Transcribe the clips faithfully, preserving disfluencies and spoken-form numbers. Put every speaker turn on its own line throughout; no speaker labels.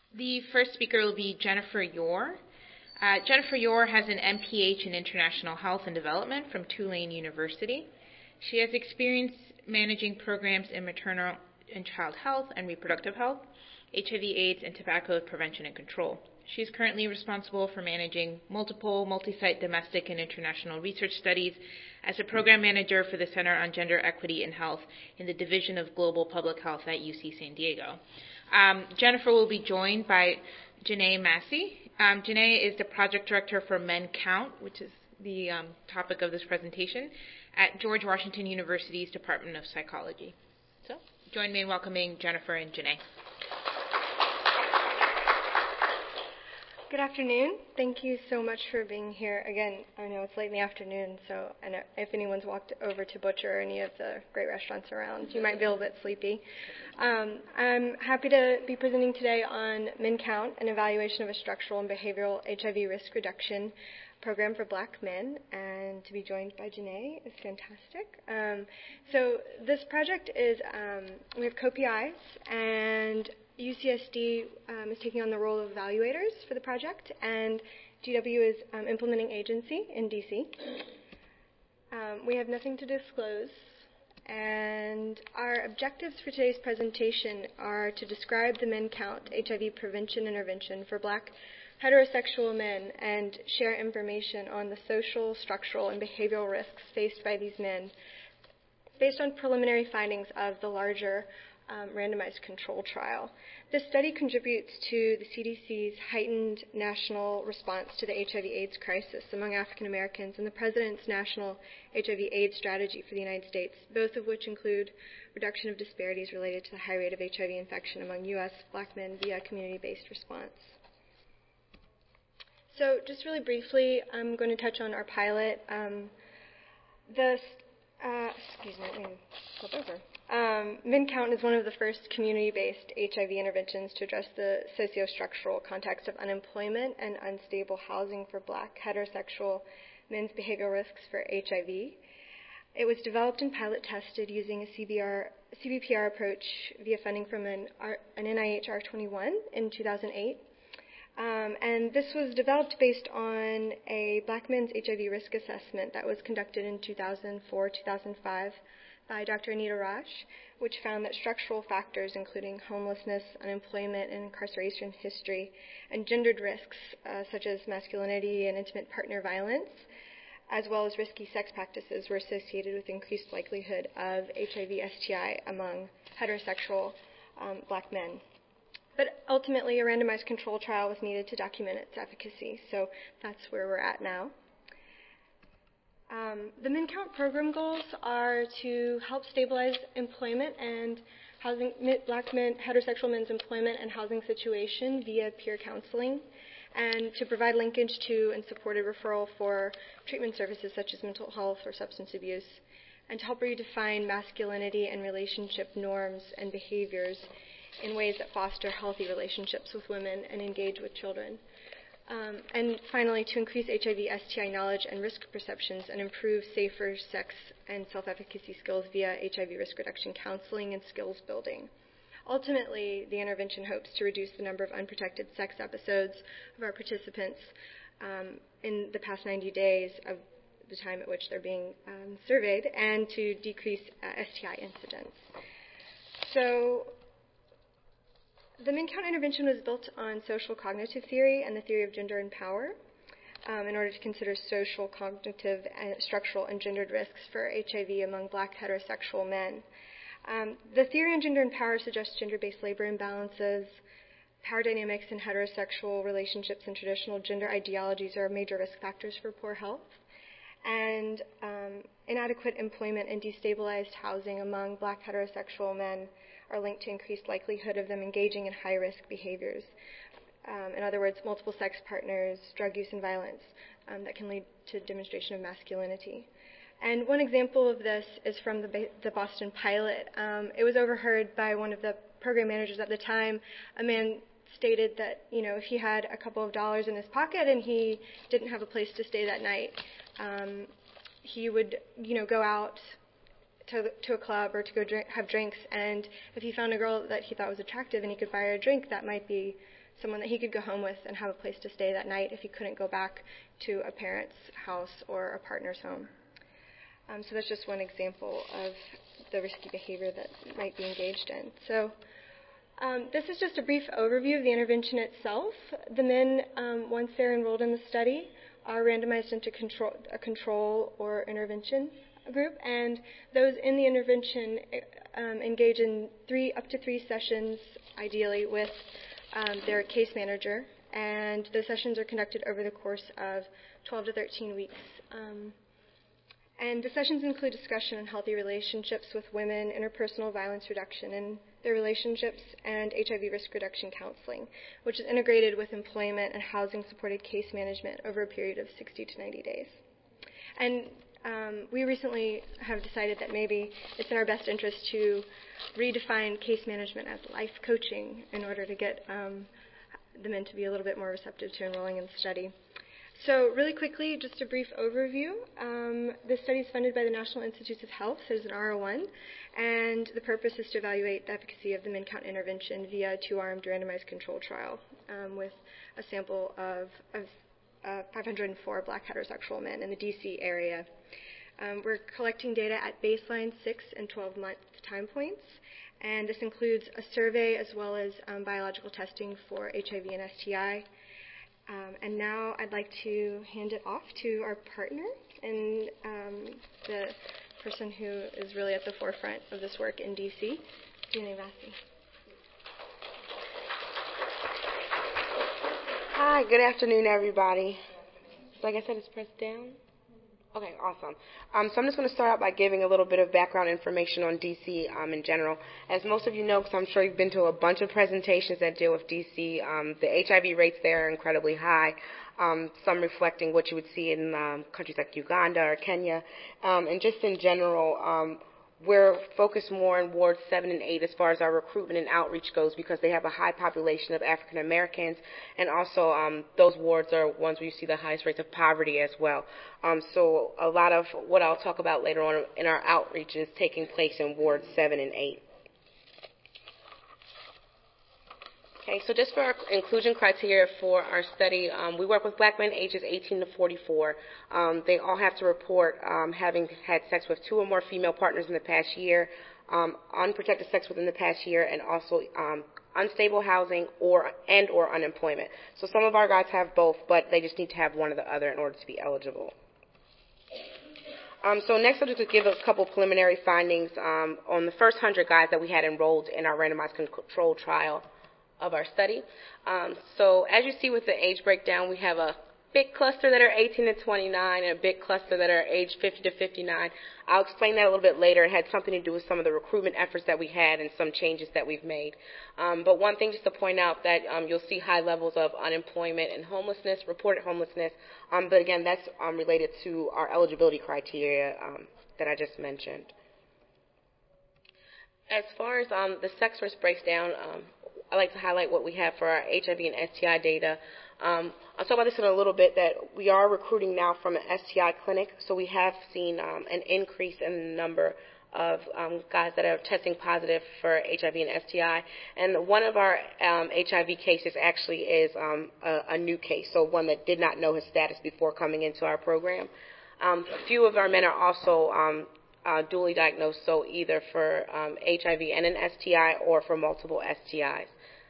The first speaker will be Jennifer Yore. Uh, Jennifer Yore has an M P H in International Health and Development from Tulane University. She has experience managing programs in maternal and child health and reproductive health, H I V AIDS, and tobacco prevention and control. She is currently responsible for managing multiple multi-site domestic and international research studies as a program manager for the Center on Gender Equity and Health in the Division of Global Public Health at U C San Diego. Um, Jennifer will be joined by Janae Massey. Um, Janae is the project director for Men Count, which is the um, topic of this presentation, at George Washington University's Department of Psychology. So, join me in welcoming Jennifer and Janae.
Good afternoon. Thank you so much for being here. Again, I know it's late in the afternoon, so and if anyone's walked over to Butcher or any of the great restaurants around, you might be a little bit sleepy. Um, I'm happy to be presenting today on Men Count, an evaluation of a structural and behavioral H I V risk reduction program for black men, and to be joined by Janae is fantastic. Um, so this project is, um, we have co-P Is, and U C S D um, is taking on the role of evaluators for the project, and G W is um, implementing agency in D C. Um, we have nothing to disclose, and our objectives for today's presentation are to describe the Men Count H I V prevention intervention for black heterosexual men and share information on the social, structural, and behavioral risks faced by these men based on preliminary findings of the larger Um, randomized control trial. This study contributes to the C D C's heightened national response to the H I V AIDS crisis among African Americans and the President's national H I V AIDS strategy for the United States, both of which include reduction of disparities related to the high rate of H I V infection among U S black men via community-based response. So just really briefly, I'm going to touch on our pilot. Um, the, uh, excuse me, let me flip over. Um, Men Count is one of the first community-based H I V interventions to address the socio-structural context of unemployment and unstable housing for black heterosexual men's behavioral risks for H I V. It was developed and pilot tested using a C B R, C B P R approach via funding from an, R, an N I H R twenty-one in two thousand eight. Um, and this was developed based on a black men's H I V risk assessment that was conducted in two thousand four to two thousand five by Doctor Anita Raj, which found that structural factors including homelessness, unemployment, and incarceration history, and gendered risks uh, such as masculinity and intimate partner violence, as well as risky sex practices, were associated with increased likelihood of H I V S T I among heterosexual um, black men. But ultimately, a randomized control trial was needed to document its efficacy, so that's where we're at now. Um, the Men Count program goals are to help stabilize employment and housing, black men, heterosexual men's employment and housing situation via peer counseling, and to provide linkage to and supported referral for treatment services such as mental health or substance abuse, and to help redefine masculinity and relationship norms and behaviors in ways that foster healthy relationships with women and engage with children. Um, and finally, to increase H I V S T I knowledge and risk perceptions and improve safer sex and self-efficacy skills via H I V risk reduction counseling and skills building. Ultimately, the intervention hopes to reduce the number of unprotected sex episodes of our participants um, in the past ninety days of the time at which they're being um, surveyed, and to decrease uh, S T I incidence. So, the Men Count intervention was built on social cognitive theory and the theory of gender and power um, in order to consider social, cognitive, and structural, and gendered risks for H I V among black heterosexual men. Um, the theory on gender and power suggests gender-based labor imbalances, power dynamics in heterosexual relationships, and traditional gender ideologies are major risk factors for poor health, and um, inadequate employment and destabilized housing among black heterosexual men are linked to increased likelihood of them engaging in high-risk behaviors. Um, in other words, multiple sex partners, drug use, and violence um, that can lead to demonstration of masculinity. And one example of this is from the, the Boston pilot. Um, it was overheard by one of the program managers at the time. A man stated that, you know, if he had a couple of dollars in his pocket and he didn't have a place to stay that night, um, he would, you know, go out to, to a club or to go drink, have drinks, and if he found a girl that he thought was attractive and he could buy her a drink, that might be someone that he could go home with and have a place to stay that night if he couldn't go back to a parent's house or a partner's home. Um, so that's just one example of the risky behavior that might be engaged in. So um, this is just a brief overview of the intervention itself. The men, um, once they're enrolled in the study, are randomized into control, a control or intervention group, and those in the intervention um, engage in three up to three sessions, ideally, with um, their case manager, and those sessions are conducted over the course of twelve to thirteen weeks. Um, and the sessions include discussion on healthy relationships with women, interpersonal violence reduction in their relationships, and H I V risk reduction counseling, which is integrated with employment and housing-supported case management over a period of sixty to ninety days. And um, we recently have decided that maybe it's in our best interest to redefine case management as life coaching in order to get um, the men to be a little bit more receptive to enrolling in the study. So really quickly, just a brief overview. Um, this study is funded by the National Institutes of Health, so it's an R O one, and the purpose is to evaluate the efficacy of the MinCount intervention via a two-armed randomized control trial um, with a sample of, of uh, five hundred four black heterosexual men in the D C area. Um, we're collecting data at baseline six and twelve-month time points, and this includes a survey as well as um, biological testing for H I V and S T I. Um, and now I'd like to hand it off to our partner and um, the person who is really at the forefront of this work in D C, Gina Vassi.
Hi, good afternoon, everybody. Like I said, it's pressed down. Okay, awesome. Um, so I'm just going to start out by giving a little bit of background information on D C um, in general. As most of you know, because I'm sure you've been to a bunch of presentations that deal with D C, um, the H I V rates there are incredibly high, um, some reflecting what you would see in um, countries like Uganda or Kenya. Um, and just in general, um, we're focused more in wards seven and eight as far as our recruitment and outreach goes because they have a high population of African Americans, and also um, those wards are ones where you see the highest rates of poverty as well. Um, so a lot of what I'll talk about later on in our outreach is taking place in wards seven and eight. Okay, so just for our inclusion criteria for our study, um, we work with black men ages eighteen to forty-four. Um, they all have to report um, having had sex with two or more female partners in the past year, um, unprotected sex within the past year, and also um, unstable housing or and or unemployment. So some of our guys have both, but they just need to have one or the other in order to be eligible. Um, so next I'll just give a couple preliminary findings um, on the first one hundred guys that we had enrolled in our randomized control trial of our study. Um, so as you see with the age breakdown, we have a big cluster that are eighteen to twenty-nine and a big cluster that are age fifty to fifty-nine. I'll explain that a little bit later. It had something to do with some of the recruitment efforts that we had and some changes that we've made. Um, but one thing just to point out that um, you'll see high levels of unemployment and homelessness, reported homelessness, um, but again, that's um, related to our eligibility criteria um, that I just mentioned. As far as um, the sex risk breaks down, um, I'd like to highlight what we have for our H I V and S T I data. Um, I'll talk about this in a little bit, that we are recruiting now from an S T I clinic, so we have seen um, an increase in the number of um, guys that are testing positive for H I V and S T I. And one of our um, H I V cases actually is um, a, a new case, so one that did not know his status before coming into our program. Um, a few of our men are also um, uh, dually diagnosed, so either for um, H I V and an S T I or for multiple S T Is.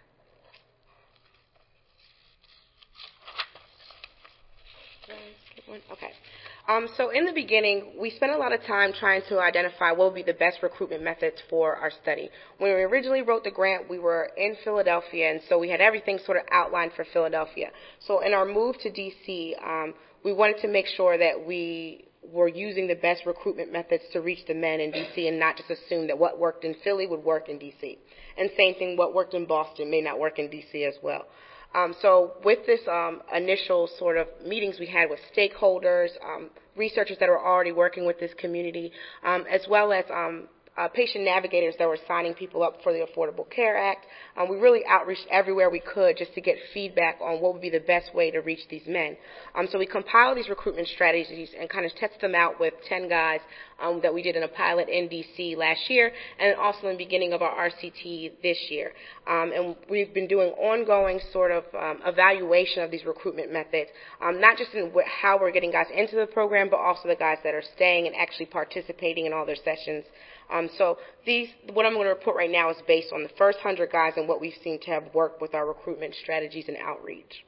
Okay. Um, so in the beginning, we spent a lot of time trying to identify what would be the best recruitment methods for our study. When we originally wrote the grant, we were in Philadelphia, and so we had everything sort of outlined for Philadelphia. So in our move to D C, um, we wanted to make sure that we were using the best recruitment methods to reach the men in D C and not just assume that what worked in Philly would work in D C. And same thing, what worked in Boston may not work in D C as well. Um, so with this um, initial sort of meetings we had with stakeholders, um, researchers that are already working with this community, um, as well as um, uh, patient navigators that were signing people up for the Affordable Care Act. Um, we really outreached everywhere we could just to get feedback on what would be the best way to reach these men. Um, so we compiled these recruitment strategies and kind of tested them out with ten guys um, that we did in a pilot in D C last year, and also in the beginning of our R C T this year. Um, and we've been doing ongoing sort of um, evaluation of these recruitment methods, um, not just in wh- how we're getting guys into the program, but also the guys that are staying and actually participating in all their sessions. Um, so these, what I'm going to report right now is based on the first one hundred guys and what we've seen to have worked with our recruitment strategies and outreach.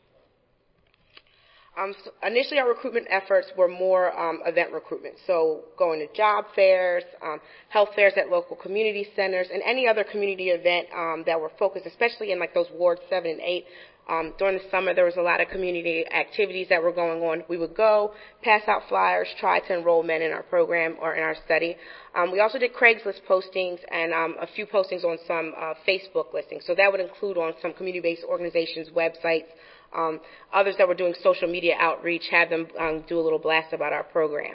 Um, so initially, our recruitment efforts were more um, event recruitment, so going to job fairs, um, health fairs at local community centers, and any other community event um, that were focused, especially in like those wards seven and eight. Um, during the summer, there was a lot of community activities that were going on. We would go, pass out flyers, try to enroll men in our program or in our study. Um, we also did Craigslist postings and um, a few postings on some uh, Facebook listings. So that would include on some community-based organizations' websites. Um, others that were doing social media outreach, have them um, do a little blast about our program.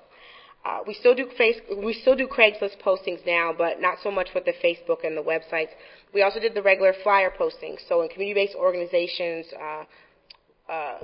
Uh, we still do face, we still do Craigslist postings now, but not so much with the Facebook and the websites. We also did the regular flyer postings. So in community-based organizations, uh, uh,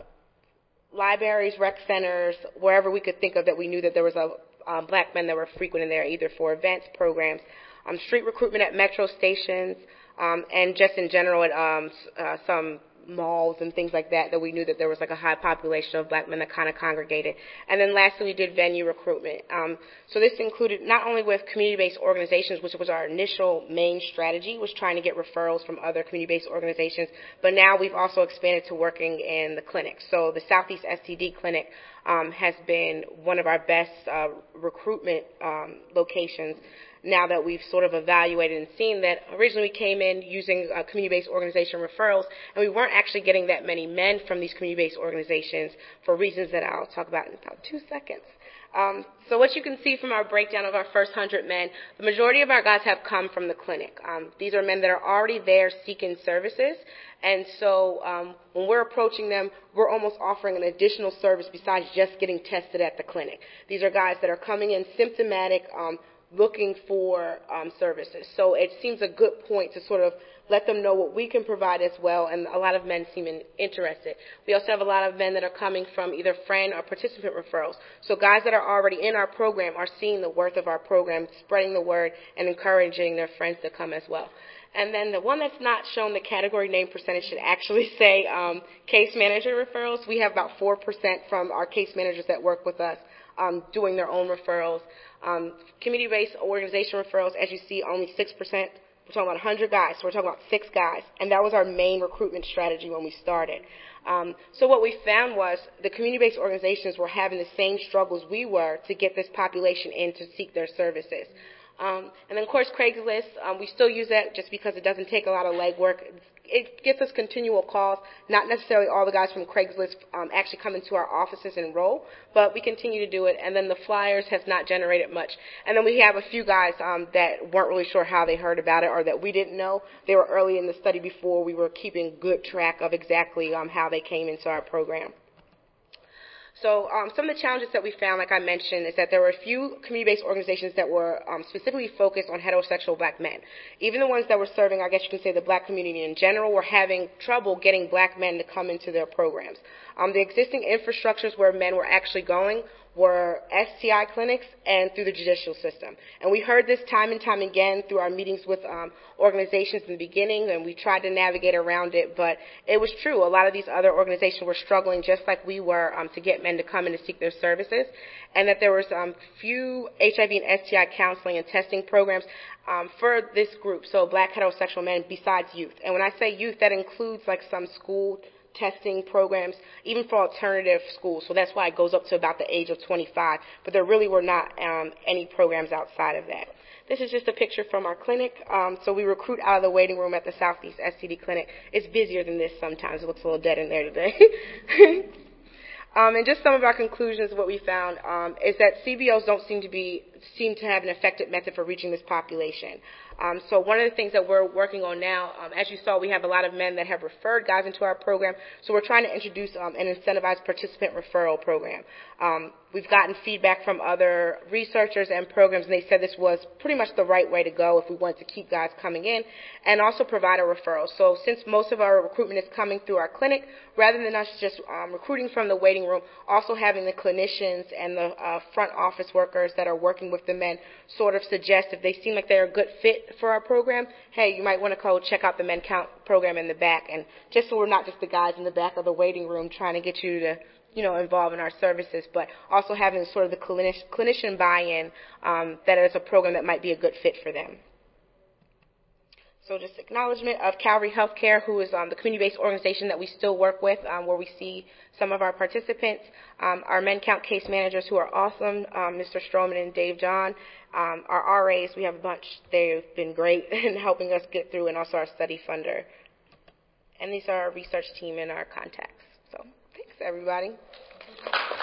libraries, rec centers, wherever we could think of that we knew that there was a uh, black men that were frequent in there, either for events, programs, um, street recruitment at metro stations, um, and just in general at um, uh, some malls and things like that, that we knew that there was like a high population of black men that kind of congregated. And then lastly, we did venue recruitment. Um, so this included not only with community-based organizations, which was our initial main strategy, was trying to get referrals from other community-based organizations, but now we've also expanded to working in the clinics. So the Southeast S T D Clinic um, has been one of our best uh, recruitment um, locations, now that we've sort of evaluated and seen that originally we came in using uh, community-based organization referrals, and we weren't actually getting that many men from these community-based organizations for reasons that I'll talk about in about two seconds. Um, so what you can see from our breakdown of our first one hundred men, the majority of our guys have come from the clinic. Um, these are men that are already there seeking services, and so um, when we're approaching them, we're almost offering an additional service besides just getting tested at the clinic. These are guys that are coming in symptomatic, um, looking for um, services. So it seems a good point to sort of let them know what we can provide as well, and a lot of men seem in, interested. We also have a lot of men that are coming from either friend or participant referrals. So guys that are already in our program are seeing the worth of our program, spreading the word, and encouraging their friends to come as well. And then the one that's not shown, the category name percentage, should actually say um, case manager referrals. We have about four percent from our case managers that work with us um, doing their own referrals. Um, community-based organization referrals, as you see, only six percent. We're talking about one hundred guys, so we're talking about six guys. And that was our main recruitment strategy when we started. Um, so what we found was the community-based organizations were having the same struggles we were to get this population in to seek their services. Um, and then, of course, Craigslist, um, we still use that just because it doesn't take a lot of legwork. It gets us continual calls. Not necessarily all the guys from Craigslist um, actually come into our offices and enroll, but we continue to do it. And then the flyers has not generated much. And then we have a few guys um, that weren't really sure how they heard about it or that we didn't know. They were early in the study before we were keeping good track of exactly um, how they came into our program. So um, some of the challenges that we found, like I mentioned, is that there were a few community-based organizations that were um, specifically focused on heterosexual black men. Even the ones that were serving, I guess you can say, the black community in general, were having trouble getting black men to come into their programs. Um, the existing infrastructures where men were actually going were S T I clinics and through the judicial system. And we heard this time and time again through our meetings with um, organizations in the beginning, and we tried to navigate around it, but it was true. A lot of these other organizations were struggling just like we were um, to get men to come in to seek their services, and that there was um, few H I V and S T I counseling and testing programs um, for this group, so black heterosexual men besides youth. And when I say youth, that includes like some school testing programs, even for alternative schools. So that's why it goes up to about the age of twenty-five. But there really were not um, any programs outside of that. This is just a picture from our clinic. Um, so we recruit out of the waiting room at the Southeast S T D Clinic. It's busier than this sometimes. It looks a little dead in there today. Um, and just some of our conclusions, what we found um, is that C B Os don't seem to be seem to have an effective method for reaching this population. Um, so one of the things that we're working on now, um, as you saw, we have a lot of men that have referred guys into our program, so we're trying to introduce um, an incentivized participant referral program. Um, we've gotten feedback from other researchers and programs, and they said this was pretty much the right way to go if we wanted to keep guys coming in, and also provide a referral. So since most of our recruitment is coming through our clinic, rather than us just um, recruiting from the waiting room, also having the clinicians and the uh, front office workers that are working with the men sort of suggest if they seem like they're a good fit for our program, hey, you might want to go check out the Men Count program in the back, and just so we're not just the guys in the back of the waiting room trying to get you to, you know, involve in our services, but also having sort of the clinic- clinician buy-in um, that is a program that might be a good fit for them. So just acknowledgement of Calvary Healthcare, who is um, the community-based organization that we still work with, um, where we see some of our participants. Um, our Men Count case managers, who are awesome, um, Mister Stroman and Dave John. Um, our R As, we have a bunch. They've been great in helping us get through, and also our study funder. And these are our research team and our contacts. So thanks, everybody.